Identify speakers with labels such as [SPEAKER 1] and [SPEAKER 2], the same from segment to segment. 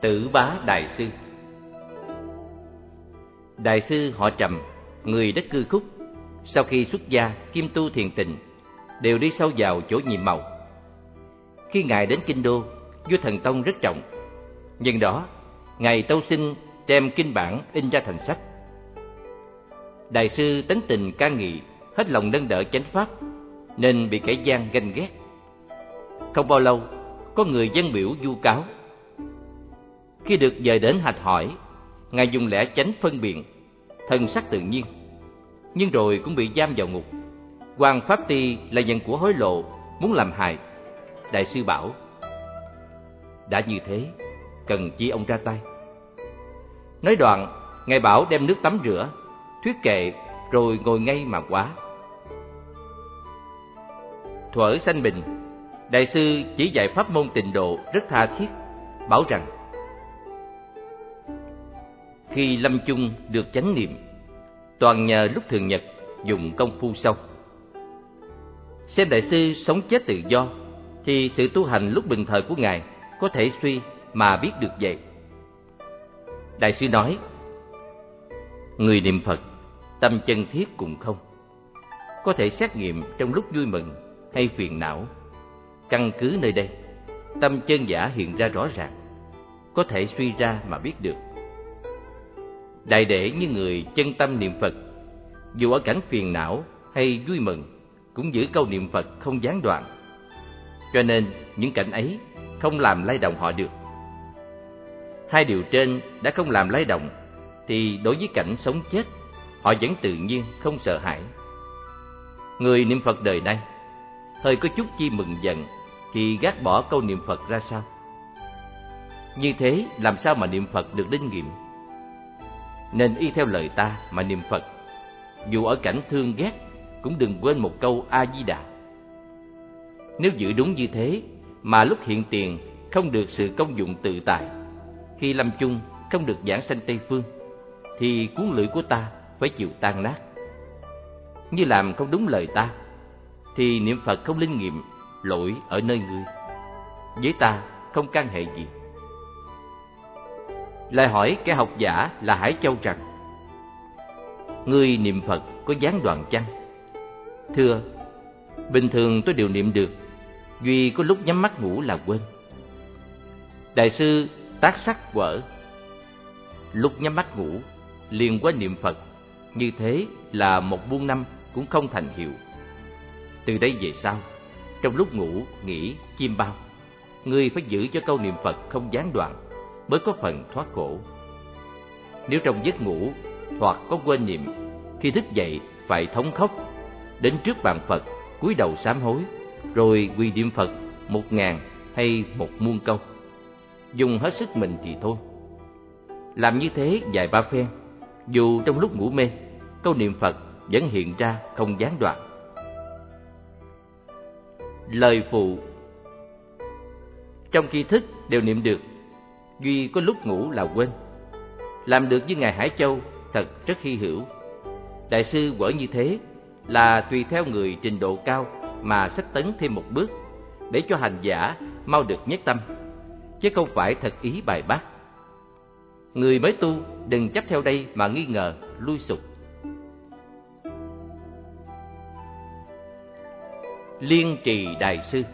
[SPEAKER 1] Tử Bá Đại Sư. Đại sư họ Trầm, người đất Cư Khúc, sau khi xuất gia kiêm tu thiền tịnh, đều đi sâu vào chỗ nhiệm màu. Khi ngài đến kinh đô, vua Thần Tông rất trọng. Nhân đó, ngài tâu xin đem kinh bản in ra thành sách. Đại sư tánh tình ca nghị, hết lòng nâng đỡ chánh pháp, nên bị kẻ gian ganh ghét. Không bao lâu, có người dân biểu vu cáo. Khi được dời đến hạch hỏi, ngài dùng lẽ chánh phân biện, thần sắc tự nhiên, nhưng rồi cũng bị giam vào ngục. Quan Pháp Ty là nhận của hối lộ, muốn làm hại. Đại sư bảo: đã như thế, cần chi ông ra tay. Nói đoạn, ngài bảo đem nước tắm rửa, thuyết kệ, rồi ngồi ngay mà quá. Thuở sanh bình, đại sư chỉ dạy pháp môn tịnh độ rất tha thiết, bảo rằng: khi lâm chung được chánh niệm, toàn nhờ lúc thường nhật dùng công phu sâu. Xem đại sư sống chết tự do, thì sự tu hành lúc bình thời của ngài có thể suy mà biết được vậy. Đại sư nói: người niệm Phật, tâm chân thiết cùng không, có thể xét nghiệm trong lúc vui mừng hay phiền não. Căn cứ nơi đây, tâm chân giả hiện ra rõ ràng, có thể suy ra mà biết được. Đại đệ như người chân tâm niệm Phật, dù ở cảnh phiền não hay vui mừng, cũng giữ câu niệm Phật không gián đoạn. Cho nên những cảnh ấy không làm lay động họ được. Hai điều trên đã không làm lay động, thì đối với cảnh sống chết, họ vẫn tự nhiên không sợ hãi. Người niệm Phật đời nay, hơi có chút chi mừng giận thì gác bỏ câu niệm Phật ra sao? Như thế làm sao mà niệm Phật được linh nghiệm? Nên y theo lời ta mà niệm Phật. Dù ở cảnh thương ghét, cũng đừng quên một câu A-di-đà. Nếu giữ đúng như thế, mà lúc hiện tiền không được sự công dụng tự tại, khi lâm chung không được giảng sanh Tây Phương, thì cuốn lưỡi của ta phải chịu tan nát. Như làm không đúng lời ta, thì niệm Phật không linh nghiệm, lỗi ở nơi ngươi, với ta không can hệ gì. Lại hỏi kẻ học giả là Hải Châu rằng: ngươi niệm Phật có gián đoạn chăng? Thưa, bình thường tôi đều niệm được, duy có lúc nhắm mắt ngủ là quên. Đại sư tác sắc vở: lúc nhắm mắt ngủ liền quên niệm Phật, như thế là một buôn năm cũng không thành hiệu. Từ đây về sau, trong lúc ngủ nghỉ chiêm bao, ngươi phải giữ cho câu niệm Phật không gián đoạn, mới có phần thoát khổ. Nếu trong giấc ngủ hoặc có quên niệm, khi thức dậy phải thống khóc, đến trước bàn Phật cúi đầu sám hối, rồi quỳ niệm Phật 1000 hay 1.000.000 câu, dùng hết sức mình thì thôi. Làm như thế vài ba phen, dù trong lúc ngủ mê, câu niệm Phật vẫn hiện ra không gián đoạn. Lời phụ: trong khi thức đều niệm được, duy có lúc ngủ là quên. Làm được như ngài Hải Châu thật rất hy hữu. Đại sư vở như thế là tùy theo người trình độ cao mà xách tấn thêm một bước, để cho hành giả mau được nhất tâm, chứ không phải thật ý bài bác. Người mới tu đừng chấp theo đây mà nghi ngờ, lui sụp. Liên Trì Đại Sư.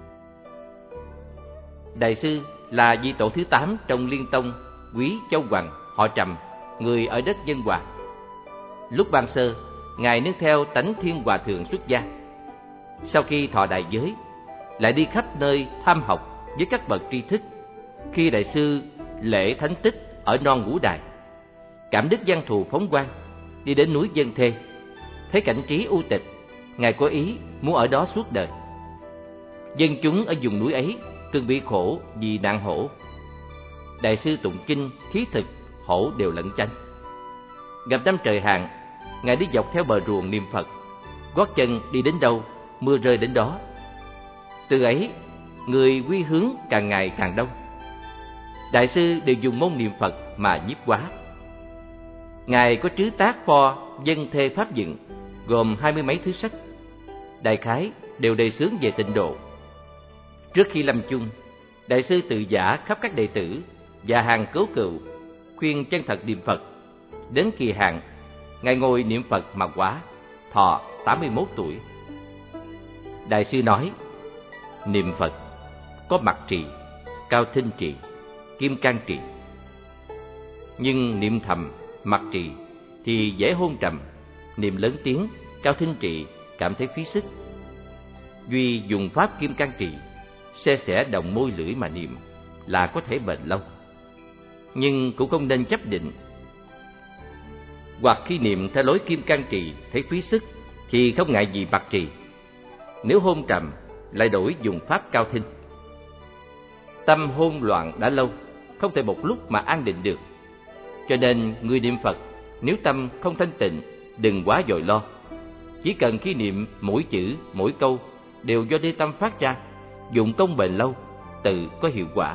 [SPEAKER 1] Đại sư là vị tổ thứ 8 trong Liên Tông Quý Châu Hoằng, họ Trầm, người ở đất Nhân Hòa. Lúc ban sơ, ngài nương theo tánh Thiên Hòa Thượng xuất gia. Sau khi thọ đại giới, lại đi khắp nơi tham học với các bậc tri thức. Khi đại sư lễ thánh tích ở non Ngũ Đài, cảm đức văn thù phóng quang, đi đến núi Dân Thê, thấy cảnh trí u tịch, ngài có ý muốn ở đó suốt đời. Dân chúng ở vùng núi ấy thường bị khổ vì nạn hổ. Đại sư tụng kinh, khí thực, hổ đều lẩn tránh. Gặp năm trời hạn, ngài đi dọc theo bờ ruộng niệm Phật, gót chân đi đến đâu, mưa rơi đến đó. Từ ấy, người quy hướng càng ngày càng đông. Đại sư đều dùng môn niệm Phật mà nhiếp hóa. Ngài có trứ tác pho Dân Thê Pháp Dựng, gồm 20 mấy thứ sách, đại khái đều đề xướng về tịnh độ. Trước khi lâm chung, đại sư tự giả khắp các đệ tử, và hàng cứu cựu, khuyên chân thật niệm Phật. Đến kỳ hạn, Ngài ngồi niệm Phật mà quá, thọ 81 tuổi. Đại sư nói, niệm Phật có mặt trì, cao thinh trì, kim cang trì. Nhưng niệm thầm, mặt trì thì dễ hôn trầm, niệm lớn tiếng, cao thinh trì cảm thấy phí sức. Duy dùng pháp kim cang trì, se sẻ đồng môi lưỡi mà niệm là có thể bền lâu. Nhưng cũng không nên chấp định. Hoặc khi niệm theo lối kim cang trì thấy phí sức thì không ngại gì mặt trì. Nếu hôn trầm lại đổi dùng pháp cao thinh. Tâm hôn loạn đã lâu, không thể một lúc mà an định được. Cho nên người niệm Phật, nếu tâm không thanh tịnh, đừng quá vội lo. Chỉ cần khi niệm mỗi chữ, mỗi câu đều do nơi tâm phát ra, dụng công bền lâu, tự có hiệu quả.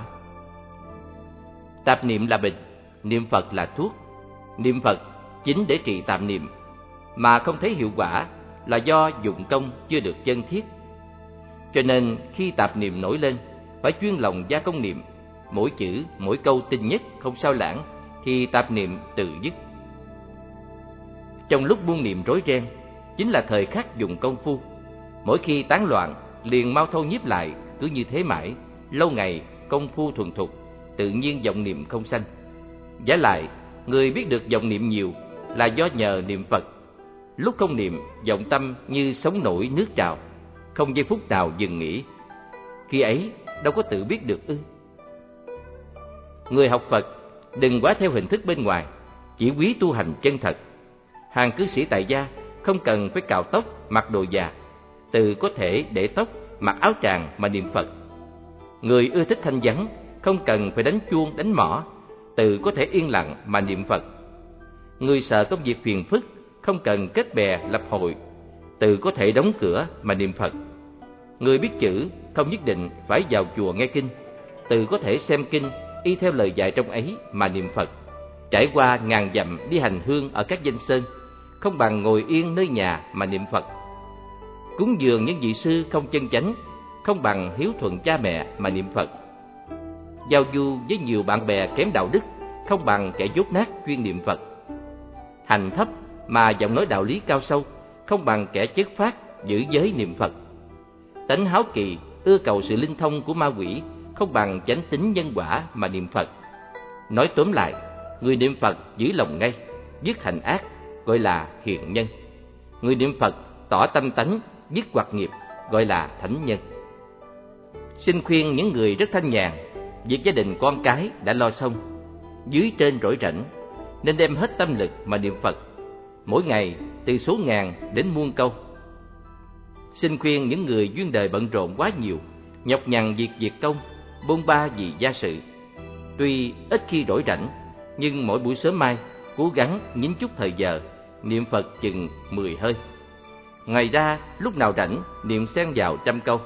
[SPEAKER 1] Tạp niệm là bệnh, niệm Phật là thuốc. Niệm Phật chính để trị tạp niệm, mà không thấy hiệu quả là do dụng công chưa được chân thiết. Cho nên khi tạp niệm nổi lên, phải chuyên lòng gia công niệm, mỗi chữ, mỗi câu tinh nhất, không sao lãng, thì tạp niệm tự dứt. Trong lúc buông niệm rối ren, chính là thời khắc dụng công phu. Mỗi khi tán loạn, liền mau thâu nhiếp lại, cứ như thế mãi, lâu ngày công phu thuần thục, tự nhiên vọng niệm không sanh. Vả lại, người biết được vọng niệm nhiều là do nhờ niệm Phật. Lúc không niệm, vọng tâm như sóng nổi nước trào, không giây phút nào dừng nghỉ. Khi ấy đâu có tự biết được ư? Người học Phật đừng quá theo hình thức bên ngoài, chỉ quý tu hành chân thật. Hàng cư sĩ tại gia không cần phải cạo tóc, mặc đồ già, tự có thể để tóc, mặc áo tràng mà niệm Phật. Người ưa thích thanh vắng không cần phải đánh chuông, đánh mõ, tự có thể yên lặng mà niệm Phật. Người sợ công việc phiền phức không cần kết bè lập hội, tự có thể đóng cửa mà niệm Phật. Người biết chữ không nhất định phải vào chùa nghe kinh, tự có thể xem kinh y theo lời dạy trong ấy mà niệm Phật. Trải qua ngàn dặm đi hành hương ở các danh sơn, không bằng ngồi yên nơi nhà mà niệm Phật. Cúng dường những vị sư không chân chánh, không bằng hiếu thuận cha mẹ mà niệm Phật. Giao du với nhiều bạn bè kém đạo đức, không bằng kẻ dốt nát chuyên niệm Phật. Hành thấp mà giọng nói đạo lý cao sâu, không bằng kẻ chất phát giữ giới niệm Phật. Tánh háo kỳ ưa cầu sự linh thông của ma quỷ, không bằng chánh tín nhân quả mà niệm Phật. Nói tóm lại, người niệm Phật giữ lòng ngay, dứt hành ác, gọi là hiền nhân. Người niệm Phật tỏ tâm tánh, dứt hoặc nghiệp, gọi là thánh nhân. Xin khuyên những người rất thanh nhàn, việc gia đình con cái đã lo xong, dưới trên rỗi rảnh, nên đem hết tâm lực mà niệm Phật, mỗi ngày từ số ngàn đến muôn câu. Xin khuyên những người duyên đời bận rộn quá nhiều, nhọc nhằn việc công, bôn ba vì gia sự. Tuy ít khi rỗi rảnh, nhưng mỗi buổi sớm mai cố gắng nhín chút thời giờ, niệm Phật chừng 10 hơi. Ngoài ra, lúc nào rảnh, niệm xen vào 100 câu.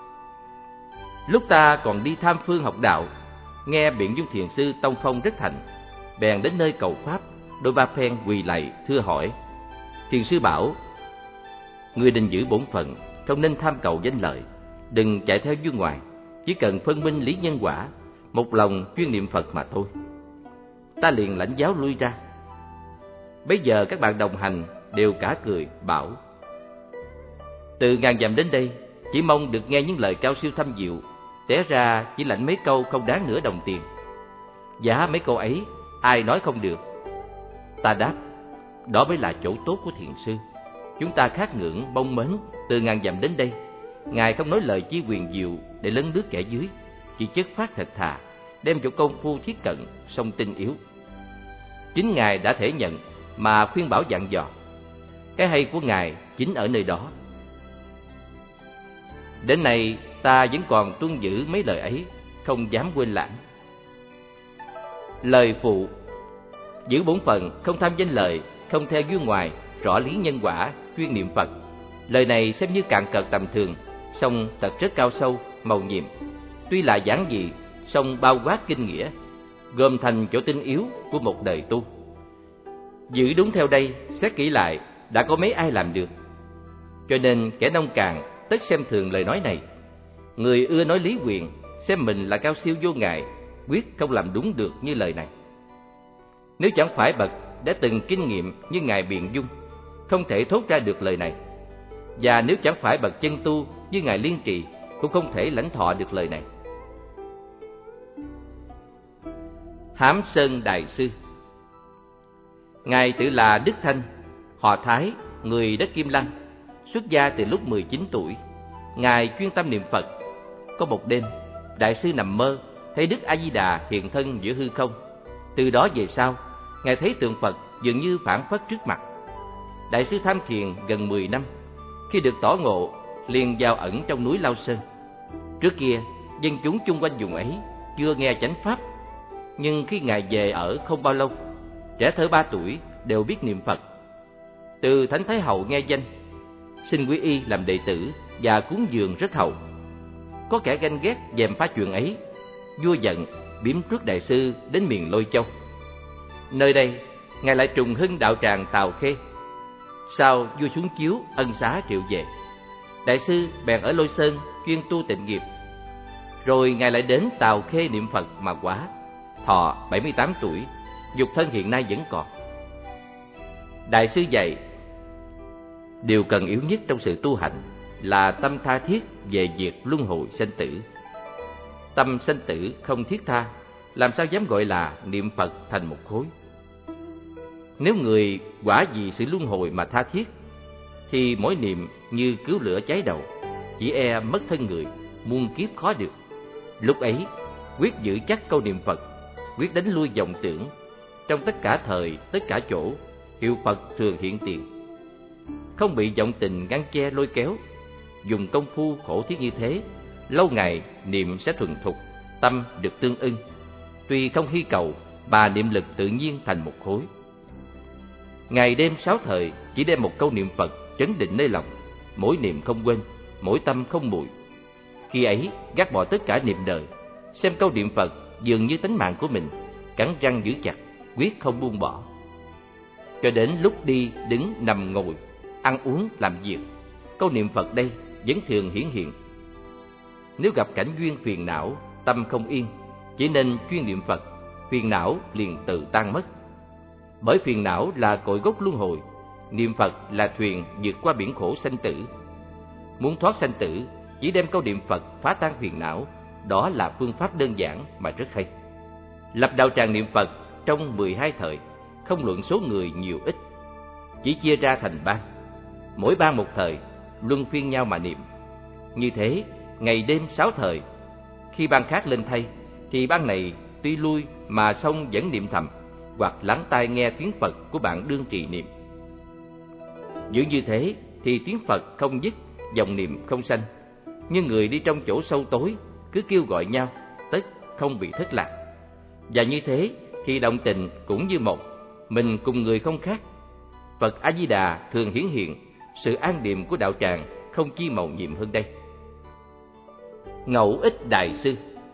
[SPEAKER 1] Lúc ta còn đi tham phương học đạo, nghe Biện Dung Thiền Sư tông phong rất thành, bèn đến nơi cầu pháp, đôi ba phen quỳ lạy thưa hỏi. Thiền Sư bảo: người nên giữ bổn phận, không nên tham cầu danh lợi, đừng chạy theo vua ngoài, chỉ cần phân minh lý nhân quả, một lòng chuyên niệm Phật mà thôi. Ta liền lãnh giáo lui ra. Bấy giờ các bạn đồng hành đều cả cười bảo: từ ngàn dặm đến đây, chỉ mong được nghe những lời cao siêu thâm diệu, té ra chỉ lãnh mấy câu không đáng nửa đồng tiền. Giá mấy câu ấy ai nói không được. Ta đáp: đó mới là chỗ tốt của thiền sư. Chúng ta khát ngưỡng mong mến từ ngàn dặm đến đây, ngài không nói lời chi quyền diệu để lấn lướt kẻ dưới, chỉ chất phát thật thà, đem chỗ công phu thiết cận song tinh yếu. Chính ngài đã thể nhận mà khuyên bảo dặn dò. Cái hay của ngài chính ở nơi đó. Đến nay ta vẫn còn tuân giữ mấy lời ấy, không dám quên lãng. Lời phụ: giữ bổn phận, không tham danh lợi, không theo view ngoài, rõ lý nhân quả, chuyên niệm Phật. Lời này xem như cạn cợt tầm thường, song thật rất cao sâu, mầu nhiệm. Tuy là giản dị, song bao quát kinh nghĩa, gồm thành chỗ tinh yếu của một đời tu. Giữ đúng theo đây, xét kỹ lại, đã có mấy ai làm được. Cho nên kẻ nông cạn tất xem thường lời nói này. Người ưa nói lý quyền, xem mình là cao siêu vô ngại, quyết không làm đúng được như lời này. Nếu chẳng phải bậc đã từng kinh nghiệm như Ngài Biện Dung, không thể thốt ra được lời này. Và nếu chẳng phải bậc chân tu như Ngài Liên Trì, cũng không thể lãnh thọ được lời này. Hám Sơn Đại Sư. Ngài tự là Đức Thanh, họ Thái, người đất Kim Lăng, xuất gia từ lúc 19 tuổi. Ngài chuyên tâm niệm Phật. Có một đêm, Đại sư nằm mơ, thấy Đức A Di Đà hiện thân giữa hư không. Từ đó về sau, Ngài thấy tượng Phật dường như phảng phất trước mặt. Đại sư tham thiền gần 10 năm, khi được tỏ ngộ, liền vào ẩn trong núi Lao Sơn. Trước kia, dân chúng chung quanh vùng ấy chưa nghe chánh pháp, nhưng khi Ngài về ở không bao lâu, trẻ thơ 3 tuổi đều biết niệm Phật. Từ Thánh Thái Hậu nghe danh, xin quy y làm đệ tử và cúng dường rất hậu. Có kẻ ganh ghét dèm phá chuyện ấy, vua giận biếm rước đại sư đến miền Lôi Châu. Nơi đây, Ngài lại trùng hưng đạo tràng Tào Khê. Sau vua xuống chiếu ân xá triệu về, đại sư bèn ở Lôi Sơn chuyên tu tịnh nghiệp. Rồi Ngài lại đến Tào Khê niệm Phật mà quả, thọ 78 tuổi, nhục thân hiện nay vẫn còn. Đại sư dạy, điều cần yếu nhất trong sự tu hành là tâm tha thiết về việc luân hồi sanh tử. Tâm sanh tử không thiết tha, làm sao dám gọi là niệm Phật thành một khối. Nếu người quả vì sự luân hồi mà tha thiết, thì mỗi niệm như cứu lửa cháy đầu, chỉ e mất thân người, muôn kiếp khó được. Lúc ấy, quyết giữ chắc câu niệm Phật, quyết đánh lui vọng tưởng. Trong tất cả thời, tất cả chỗ, hiệu Phật thường hiện tiền. Không bị vọng tình ngăn che lôi kéo. Dùng công phu khổ thiết như thế, lâu ngày niệm sẽ thuần thục, tâm được tương ưng. Tuy không hy cầu, mà niệm lực tự nhiên thành một khối. Ngày đêm 6 thời chỉ đem một câu niệm Phật trấn định nơi lòng, mỗi niệm không quên, mỗi tâm không muội. Khi ấy gác bỏ tất cả niệm đời, xem câu niệm Phật dường như tánh mạng của mình, cắn răng giữ chặt, quyết không buông bỏ. Cho đến lúc đi, đứng, nằm, ngồi, ăn uống, làm việc, câu niệm Phật đây vẫn thường hiển hiện. Nếu gặp cảnh duyên phiền não, tâm không yên, chỉ nên chuyên niệm Phật, phiền não liền tự tan mất. Bởi phiền não là cội gốc luân hồi, niệm Phật là thuyền vượt qua biển khổ sanh tử. Muốn thoát sanh tử, chỉ đem câu niệm Phật phá tan phiền não, đó là phương pháp đơn giản mà rất hay. Lập đạo tràng niệm Phật trong 12 thời, không luận số người nhiều ít, chỉ chia ra thành ban. Mỗi ban một thời, luân phiên nhau mà niệm. Như thế, ngày đêm 6 thời. Khi ban khác lên thay, thì ban này tuy lui mà xong vẫn niệm thầm, hoặc lắng tai nghe tiếng Phật của bạn đương trì niệm. Giữ như thế thì tiếng Phật không dứt, dòng niệm không sanh. Nhưng người đi trong chỗ sâu tối cứ kêu gọi nhau, tất không bị thất lạc. Và như thế thì động tình cũng như một, mình cùng người không khác. Phật A Di Đà thường hiển hiện, sự an điềm của đạo tràng không chi màu nhiệm hơn đây. Ngẫu ích Đại sư.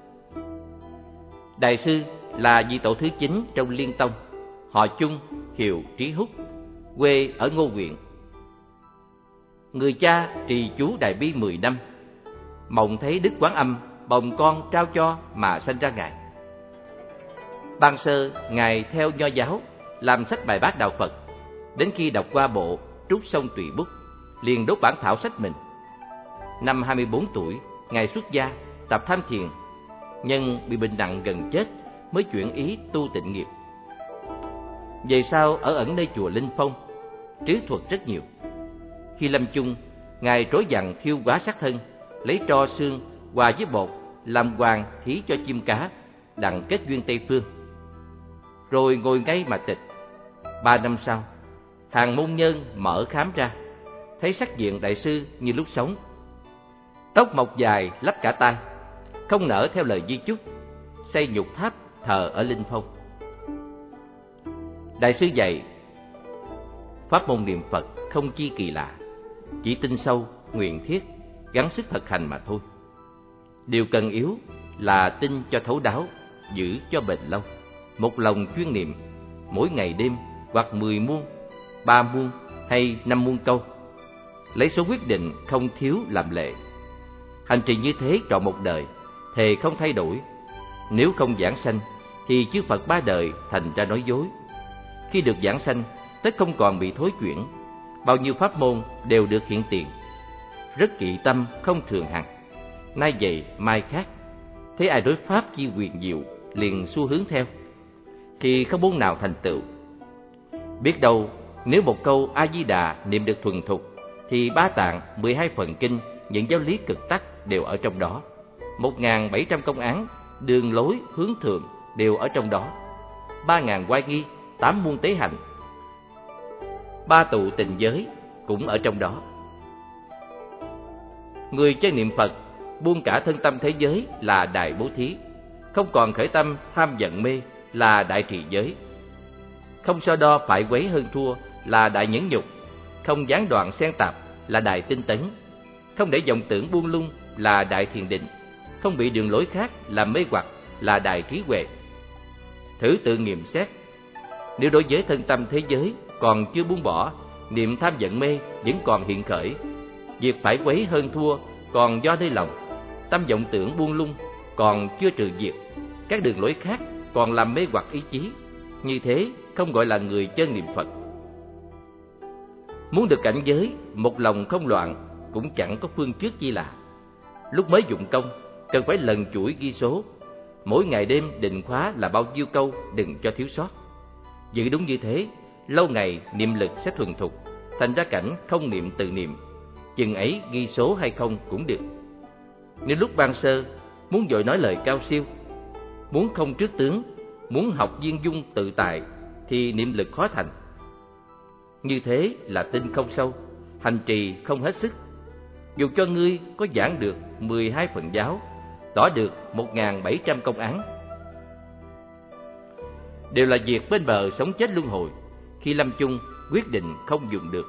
[SPEAKER 1] Đại sư là vị tổ thứ 9 trong Liên Tông, họ Chung, hiệu Trí Húc, quê ở Ngô Huyện. Người cha trì chú Đại Bi 10 năm, mộng thấy Đức Quán Âm bồng con trao cho mà sanh ra Ngài. Ban sơ Ngài theo Nho giáo, làm sách bài bát đạo Phật. Đến khi đọc qua bộ Trúc Sông Tùy Bút, liền đốt bản thảo sách mình. Năm 24 tuổi, Ngài xuất gia, tập tham thiền, nhưng bị bệnh nặng gần chết mới chuyển ý tu tịnh nghiệp. Về sau ở ẩn nơi chùa Linh Phong, trứ thuật rất nhiều. Khi lâm chung, Ngài trối dặn khiêu quá sát thân, lấy tro xương hòa với bột làm hoàng thí cho chim cá, đặng kết duyên Tây Phương. Rồi ngồi ngay mà tịch. 3 năm sau, hàng môn nhân mở khám ra, thấy sắc diện đại sư như lúc sống. Tóc mọc dài lấp cả tai, không nỡ theo lời di chúc, xây nhục tháp thờ ở Linh Phong. Đại sư dạy, pháp môn niệm Phật không chi kỳ lạ, chỉ tin sâu, nguyện thiết, gắng sức thực hành mà thôi. Điều cần yếu là tin cho thấu đáo, giữ cho bền lâu, một lòng chuyên niệm, mỗi ngày đêm hoặc 10 muôn, 3 muôn hay 5 muôn câu. Lấy số quyết định không thiếu làm lệ. Hành trì như thế trọn một đời, thề không thay đổi. Nếu không giảng sanh thì chư Phật ba đời thành ra nói dối. Khi được giảng sanh, tất không còn bị thối chuyển, bao nhiêu pháp môn đều được hiện tiền. Rất kỵ tâm không thường hằng, nay vậy mai khác. Thế ai đối pháp chi quyền diệu, liền xu hướng theo, thì không môn nào thành tựu. Biết đâu nếu một câu A Di Đà niệm được thuần thục, thì ba tạng, 12 phần kinh, những giáo lý cực tắc đều ở trong đó. 1.700 công án, đường lối hướng thượng đều ở trong đó. 3.000 oai nghi, 8 muôn tế hạnh, 3 tụ tình giới cũng ở trong đó. Người chân niệm Phật buông cả thân tâm thế giới là đại bố thí, không còn khởi tâm tham giận mê là đại trì giới, không so đo phải quấy hơn thua là đại nhẫn nhục, không gián đoạn xen tạp là đại tinh tấn, không để vọng tưởng buông lung là đại thiền định, không bị đường lối khác làm mê hoặc là đại trí huệ. Thử tự nghiệm xét, nếu đối với thân tâm thế giới còn chưa buông bỏ, niệm tham giận mê vẫn còn hiện khởi, việc phải quấy hơn thua còn do nơi lòng, tâm vọng tưởng buông lung còn chưa trừ diệt, các đường lối khác còn làm mê hoặc ý chí, như thế không gọi là người chân niệm Phật. Muốn được cảnh giới một lòng không loạn cũng chẳng có phương trước chi là. Lúc mới dụng công cần phải lần chuỗi ghi số, mỗi ngày đêm định khóa là bao nhiêu câu, đừng cho thiếu sót. Giữ đúng như thế, lâu ngày niệm lực sẽ thuần thục, thành ra cảnh không niệm tự niệm, chừng ấy ghi số hay không cũng được. Nếu lúc ban sơ muốn vội nói lời cao siêu, muốn không trước tướng, muốn học viên dung tự tại, thì niệm lực khó thành. Như thế là tin không sâu, hành trì không hết sức. Dù cho ngươi có giảng được 12 phần giáo, tỏ được 1.700 công án, đều là việc bên bờ sống chết luân hồi, khi lâm chung quyết định không dùng được.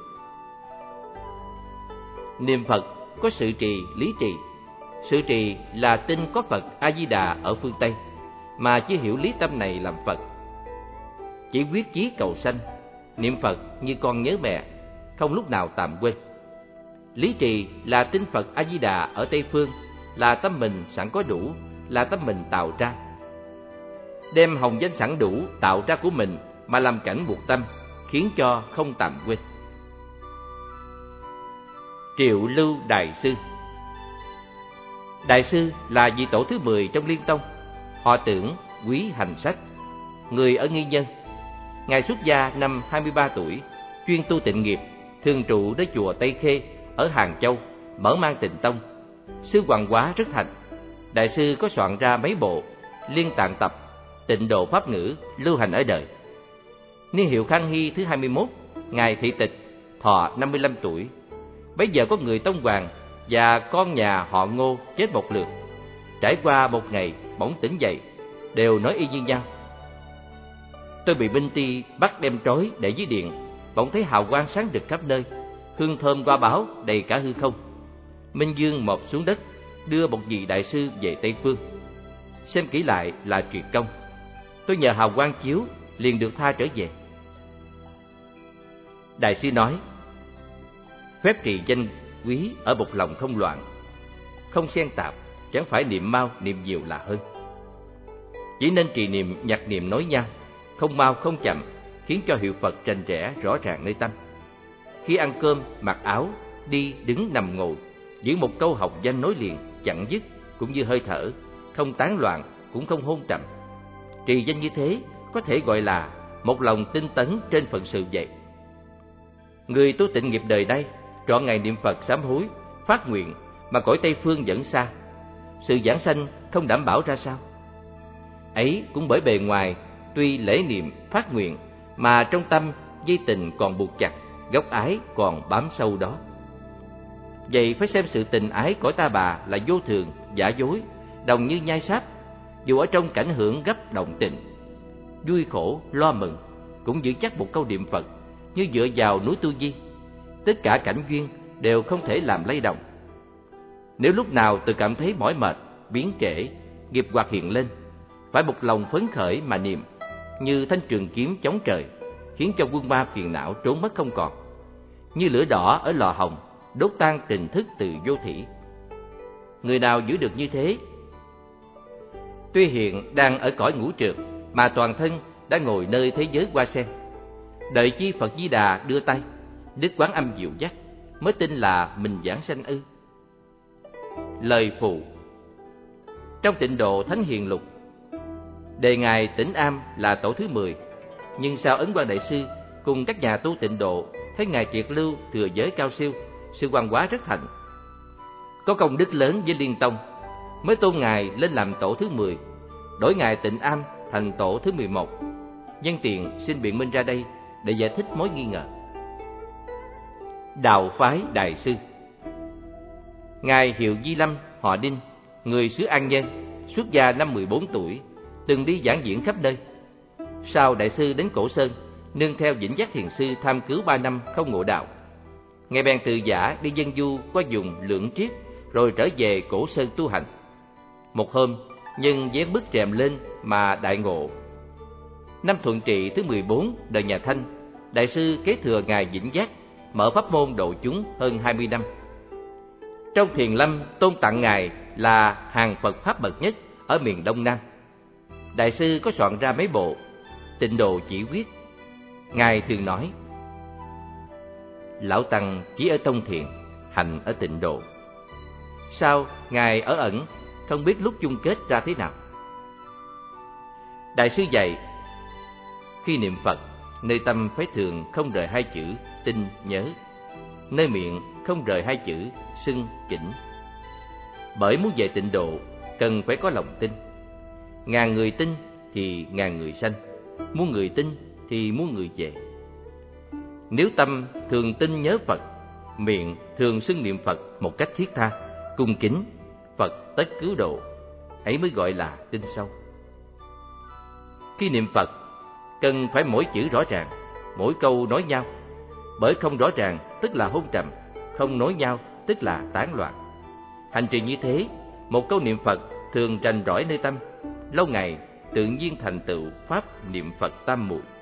[SPEAKER 1] Niệm Phật có sự trì, lý trì. Sự trì là tin có Phật A Di Đà ở phương Tây, mà chỉ hiểu lý tâm này làm Phật. Chỉ quyết chí cầu sanh, niệm Phật như con nhớ mẹ, không lúc nào tạm quên. Lý trì là tin Phật A Di Đà ở Tây phương, là tâm mình sẵn có đủ, là tâm mình tạo ra. Đem hồng danh sẵn đủ tạo ra của mình mà làm cảnh buộc tâm, khiến cho không tạm quên. Triệu Lưu Đại Sư. Đại sư là vị tổ thứ 10 trong Liên Tông, họ Tưởng, Quý Hành Sách, người ở Nghi Nhân. Ngài xuất gia năm 23 tuổi, chuyên tu tịnh nghiệp, thường trụ đến chùa Tây Khê ở Hàng Châu, mở mang Tịnh Tông. Sư Hoàng Hóa rất thành. Đại sư có soạn ra mấy bộ Liên Tạng Tập, Tịnh Độ Pháp Ngữ lưu hành ở đời. Niên hiệu Khang Hy thứ 21, ngài thị tịch, thọ 55 tuổi. Bấy giờ có người tông hoàng và con nhà họ Ngô chết một lượt. Trải qua một ngày bỗng tỉnh dậy, đều nói y như nhau. Tôi bị binh ti bắt đem trói để dưới điện, bỗng thấy hào quang sáng rực khắp nơi, hương thơm qua báo đầy cả hư không. Minh Dương mọp xuống đất, đưa một vị đại sư về Tây Phương. Xem kỹ lại là truyền công. Tôi nhờ hào quang chiếu, liền được tha trở về. Đại sư nói, phép trì danh quý ở một lòng không loạn, không xen tạp, chẳng phải niệm mau niệm nhiều là hơn. Chỉ nên trì niệm nhặt niệm nối nhau, không mau không chậm, khiến cho hiệu Phật rành rẽ rõ ràng nơi tâm. Khi ăn cơm, mặc áo, đi đứng nằm ngồi, giữ một câu học danh nối liền, chẳng dứt, cũng như hơi thở, không tán loạn, cũng không hôn trầm. Trì danh như thế có thể gọi là một lòng tinh tấn trên phận sự vậy. Người tu tịnh nghiệp đời đây trọn ngày niệm Phật sám hối, phát nguyện, mà cõi Tây Phương vẫn xa, sự giảng sanh không đảm bảo ra sao? Ấy cũng bởi bề ngoài tuy lễ niệm phát nguyện, mà trong tâm dây tình còn buộc chặt, gốc ái còn bám sâu đó. Vậy phải xem sự tình ái cõi ta bà là vô thường, giả dối, đồng như nhai sáp. Dù ở trong cảnh hưởng gấp động tình, vui khổ lo mừng, cũng giữ chắc một câu niệm Phật như dựa vào núi Tu Di. Tất cả cảnh duyên đều không thể làm lay động. Nếu lúc nào tự cảm thấy mỏi mệt, biến trễ, nghiệp hoặc hiện lên, phải một lòng phấn khởi mà niệm, như thanh trường kiếm chống trời, khiến cho quân ma phiền não trốn mất không còn. Như lửa đỏ ở lò hồng, đốt tan tình thức từ vô thỉ. Người nào giữ được như thế, Tuy hiện đang ở cõi ngũ trượt, mà toàn thân đã ngồi nơi thế giới hoa sen. Đợi chi Phật Di Đà đưa tay, Đức Quán Âm dịu dắt, mới tin là mình giảng sanh ư. Lời phụ. Trong Tịnh Độ Thánh Hiền Lục, đề ngài Tĩnh Am là tổ thứ 10, nhưng sau Ấn Quang Đại Sư cùng các nhà tu Tịnh Độ thấy ngài triệt lưu thừa giới cao siêu, sự văn hóa rất thành, có công đức lớn với Liên Tông, mới tôn ngài lên làm tổ thứ 10, đổi ngài Tịnh Am thành tổ thứ 11. Nhân tiện xin biện minh ra đây để giải thích mối nghi ngờ. Đạo phái Đại Sư. Ngài hiệu Di Lâm, họ Đinh, người xứ An Nhơn, xuất gia năm 14 tuổi, từng đi giảng diễn khắp nơi. Sau Đại Sư đến Cổ Sơn, nương theo Vĩnh Giác Thiền Sư tham cứu 3 năm không ngộ đạo. Ngài bèn từ giả đi dân du qua vùng Lượng Triết, rồi trở về Cổ Sơn tu hành. Một hôm, nhân vén bức rèm lên mà đại ngộ. Năm Thuận Trị thứ 14 đời nhà Thanh, Đại Sư kế thừa ngài Vĩnh Giác, mở pháp môn độ chúng hơn 20 năm. Trong Thiền Lâm tôn tặng ngài là hàng Phật pháp bậc nhất ở miền Đông Nam. Đại Sư có soạn ra mấy bộ Tịnh Độ Chỉ Quyết. Ngài thường nói: Lão Tăng chỉ ở tông thiền, hành ở Tịnh Độ. Sao ngài ở ẩn, không biết lúc chung kết ra thế nào. Đại Sư dạy: khi niệm Phật, nơi tâm phải thường không rời hai chữ tin nhớ, nơi miệng không rời hai chữ xưng chỉnh. Bởi muốn về Tịnh Độ, cần phải có lòng tin. Ngàn người tin thì ngàn người sanh, muốn người tin thì muốn người về. Nếu tâm thường tin nhớ Phật, miệng thường xưng niệm Phật một cách thiết tha, cung kính, Phật tất cứu độ, ấy mới gọi là tin sâu. Khi niệm Phật, cần phải mỗi chữ rõ ràng, mỗi câu nói nhau. Bởi không rõ ràng tức là hôn trầm, không nói nhau tức là tán loạn. Hành trì như thế, một câu niệm Phật thường rành rõi nơi tâm, lâu ngày tự nhiên thành tựu pháp niệm Phật tam muội.